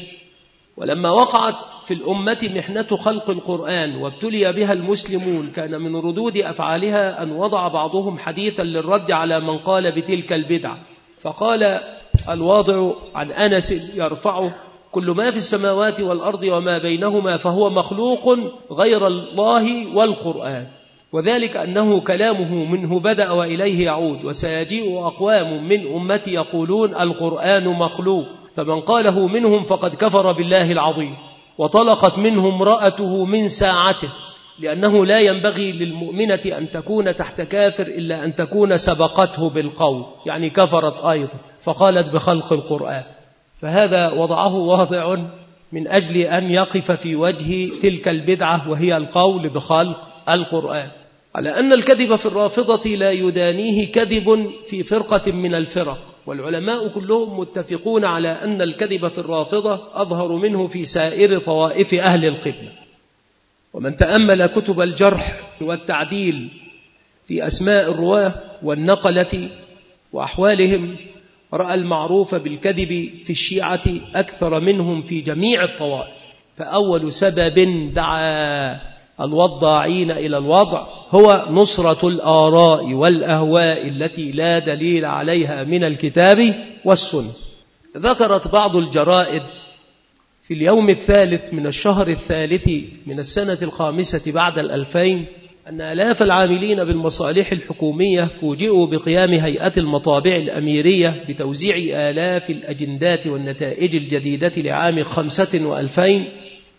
ولما وقعت في الأمة محنة خلق القرآن وابتلي بها المسلمون، كان من ردود أفعالها أن وضع بعضهم حديثا للرد على من قال بتلك البدعة، فقال الواضع عن أنس يرفعه: كل ما في السماوات والأرض وما بينهما فهو مخلوق غير الله والقرآن، وذلك أنه كلامه منه بدأ وإليه يعود، وسيجيء أقوام من أمتي يقولون القرآن مخلوق، فمن قاله منهم فقد كفر بالله العظيم. وطلقت منه امرأته من ساعته، لأنه لا ينبغي للمؤمنة أن تكون تحت كافر إلا أن تكون سبقته بالقول، يعني كفرت أيضا، فقالت بخلق القرآن. فهذا وضعه واضع من أجل أن يقف في وجه تلك البدعة، وهي القول بخلق القرآن، على أن الكذب في الرافضة لا يدانيه كذب في فرقة من الفرق، والعلماء كلهم متفقون على أن الكذب في الرافضة أظهر منه في سائر طوائف أهل القبلة. ومن تأمل كتب الجرح والتعديل في أسماء الرواة والنقلة وأحوالهم رأى المعروف بالكذب في الشيعة أكثر منهم في جميع الطوائف. فأول سبب دعا الوضاعين إلى الوضع هو نصرة الآراء والأهواء التي لا دليل عليها من الكتاب والسنة. ذكرت بعض الجرائد في اليوم الثالث من الشهر الثالث من السنة الخامسة بعد الألفين أن آلاف العاملين بالمصالح الحكومية فوجئوا بقيام هيئة المطابع الأميرية بتوزيع آلاف الأجندات والنتائج الجديدة لعام خمسة وألفين،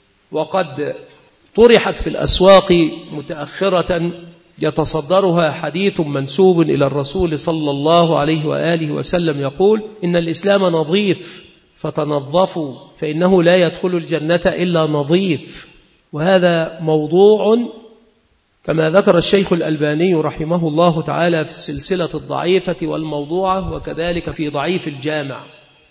وقد طرحت في الأسواق متأخرة يتصدرها حديث منسوب إلى الرسول صلى الله عليه وآله وسلم يقول: إن الإسلام نظيف فتنظفوا فإنه لا يدخل الجنة إلا نظيف. وهذا موضوع كما ذكر الشيخ الألباني رحمه الله تعالى في السلسلة الضعيفة والموضوعة، وكذلك في ضعيف الجامع.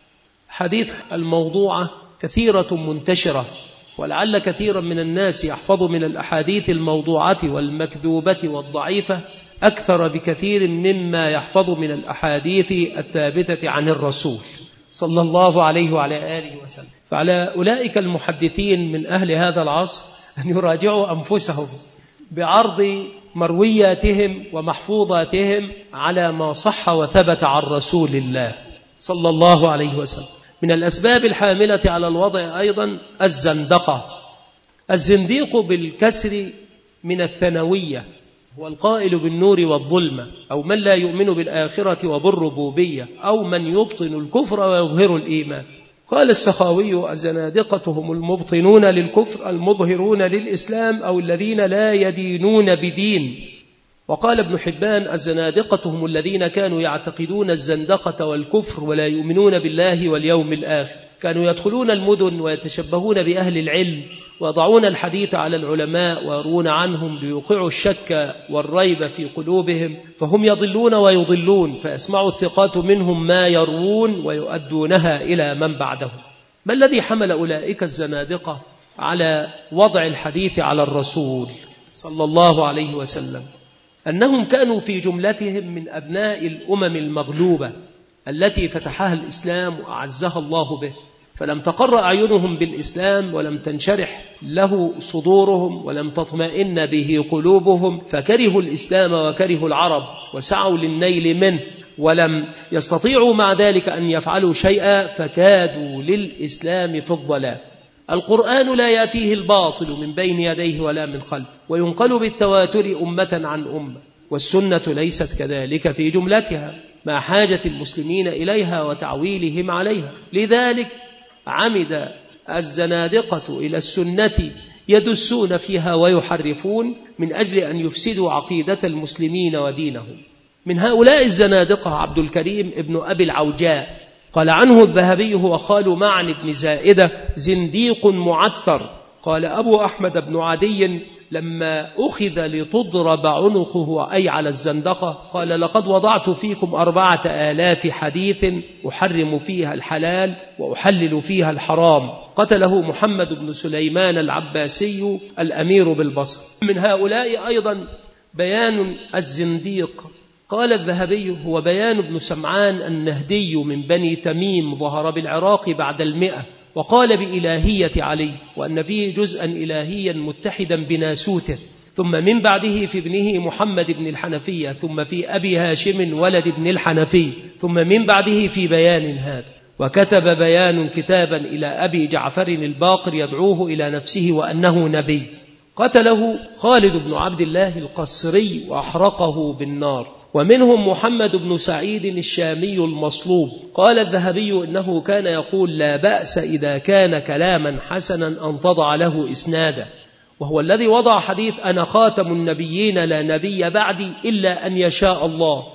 حديث الموضوعة كثيرة منتشرة، ولعل كثيرا من الناس يحفظ من الأحاديث الموضوعة والمكذوبة والضعيفة أكثر بكثير مما يحفظ من الأحاديث الثابتة عن الرسول صلى الله عليه وعلى آله وسلم. فعلى أولئك المحدثين من أهل هذا العصر أن يراجعوا أنفسهم بعرض مروياتهم ومحفوظاتهم على ما صح وثبت عن رسول الله صلى الله عليه وسلم. من الأسباب الحاملة على الوضع أيضا الزندقة. الزنديق بالكسر من الثانوية هو القائل بالنور والظلمة، أو من لا يؤمن بالآخرة وبالربوبية، أو من يبطن الكفر ويظهر الإيمان. قال السخاوي: الزنادقة هم المبطنون للكفر المظهرون للإسلام، أو الذين لا يدينون بدين. وقال ابن حبان: الزنادقة هم الذين كانوا يعتقدون الزندقة والكفر ولا يؤمنون بالله واليوم الآخر، كانوا يدخلون المدن ويتشبهون بأهل العلم ويضعون الحديث على العلماء ويرون عنهم ليوقعوا الشك والريب في قلوبهم، فهم يضلون ويضلون، فيسمع الثقات منهم ما يروون ويؤدونها إلى من بعدهم. ما الذي حمل أولئك الزنادقة على وضع الحديث على الرسول صلى الله عليه وسلم؟ أنهم كانوا في جملتهم من أبناء الأمم المغلوبة التي فتحها الإسلام وأعزها الله به، فلم تقر أعينهم بالإسلام ولم تنشرح له صدورهم ولم تطمئن به قلوبهم، فكرهوا الإسلام وكرهوا العرب وسعوا للنيل منه، ولم يستطيعوا مع ذلك أن يفعلوا شيئا، فكادوا للإسلام في الضلال. القرآن لا يأتيه الباطل من بين يديه ولا من خلفه، وينقل بالتواتر أمة عن أمة، والسنة ليست كذلك في جملتها مع حاجة المسلمين إليها وتعويلهم عليها. لذلك عمد الزنادقة إلى السنة يدسون فيها ويحرفون من أجل أن يفسدوا عقيدة المسلمين ودينهم. من هؤلاء الزنادقة عبد الكريم ابن أبي العوجاء، قال عنه الذهبي: هو خال معن بن زائدة، زنديق معثر. قال أبو أحمد بن عدي لما أخذ لتضرب عنقه أي على الزندقة قال: لقد وضعت فيكم أربعة آلاف حديث أحرم فيها الحلال وأحلل فيها الحرام. قتله محمد بن سليمان العباسي الأمير بالبصر. من هؤلاء أيضا بيان الزنديق. قال الذهبي: هو بيان بن سمعان النهدي من بني تميم، ظهر بالعراق بعد المئة، وقال بإلهية علي، وأن فيه جزءا إلهيا متحدا بناسوته، ثم من بعده في ابنه محمد بن الحنفية، ثم في أبي هاشم ولد ابن الحنفي، ثم من بعده في بيان هذا. وكتب بيان كتابا إلى أبي جعفر الباقر يدعوه إلى نفسه وأنه نبي. قتله خالد بن عبد الله القصري وأحرقه بالنار. ومنهم محمد بن سعيد الشامي المصلوب. قال الذهبي إنه كان يقول: لا بأس إذا كان كلاما حسنا أن تضع له إسنادا، وهو الذي وضع حديث أنا خاتم النبيين لا نبي بعدي إلا أن يشاء الله.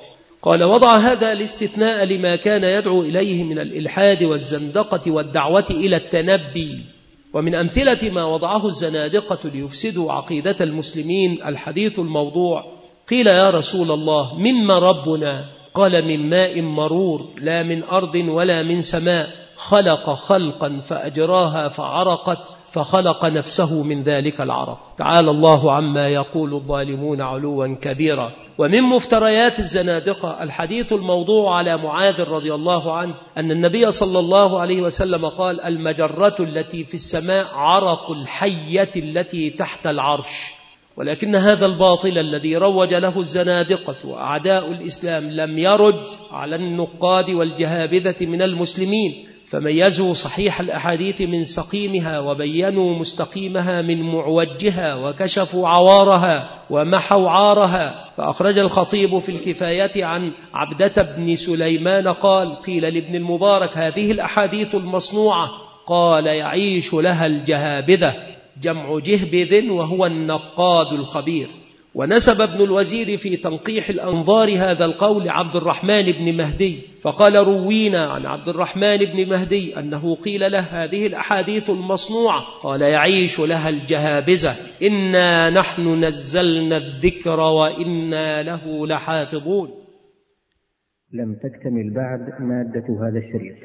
قال: وضع هذا الاستثناء لما كان يدعو إليه من الإلحاد والزندقة والدعوة إلى التنبي. ومن أمثلة ما وضعه الزنادقة ليفسدوا عقيدة المسلمين الحديث الموضوع: قيل يا رسول الله مما ربنا؟ قال: من ماء مرور، لا من أرض ولا من سماء، خلق خلقا فأجراها فعرقت فخلق نفسه من ذلك العرق. تعالى الله عما يقول الظالمون علوا كبيرا. ومن مفتريات الزنادقة الحديث الموضوع على معاذ رضي الله عنه أن النبي صلى الله عليه وسلم قال: المجرة التي في السماء عرق الحية التي تحت العرش. ولكن هذا الباطل الذي روج له الزنادقة وأعداء الإسلام لم يرد على النقاد والجهابذة من المسلمين، فميزوا صحيح الأحاديث من سقيمها، وبينوا مستقيمها من معوجها، وكشفوا عوارها ومحوا عارها. فأخرج الخطيب في الكفاية عن عبدة بن سليمان قال: قيل لابن المبارك: هذه الأحاديث المصنوعة. قال: يعيش لها الجهابذة، جمع جهبذ وهو النقاد الخبير. ونسب ابن الوزير في تنقيح الأنظار هذا القول عبد الرحمن بن مهدي، فقال: روينا عن عبد الرحمن بن مهدي أنه قيل له: هذه الأحاديث المصنوعة. قال: يعيش لها الجهابذة، إنا نحن نزلنا الذكر وإنا له لحافظون. لم تكتمل بعد مادة هذا الشريط،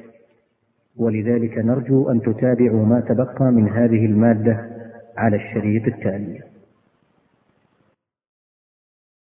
ولذلك نرجو أن تتابعوا ما تبقى من هذه المادة على الشريط التالي.